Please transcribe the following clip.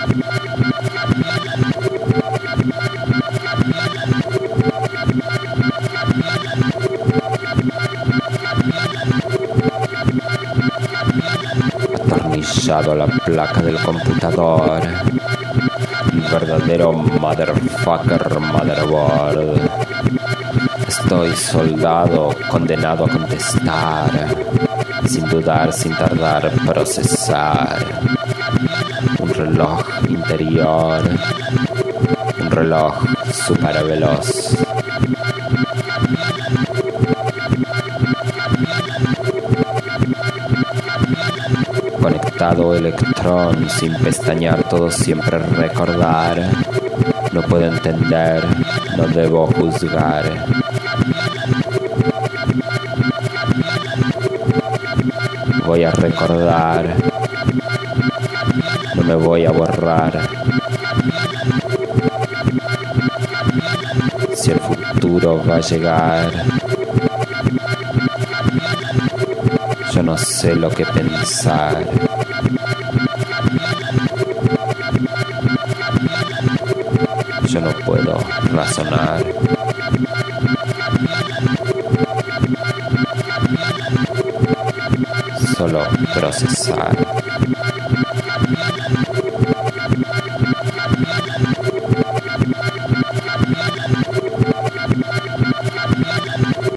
Atornillado a la placa del computador. Verdadero motherfucker motherboard. Estoy soldado, condenado a contestar. Sin dudar, sin tardar, procesar. Un reloj interior. Un reloj super veloz. Conectado electrón, sin pestañear, todo siempre recordar. No puedo entender, no debo juzgar. Voy a recordar, no me voy a borrar. Si el futuro va a llegar, yo no sé lo que pensar. Yo no puedo razonar. Solo procesar.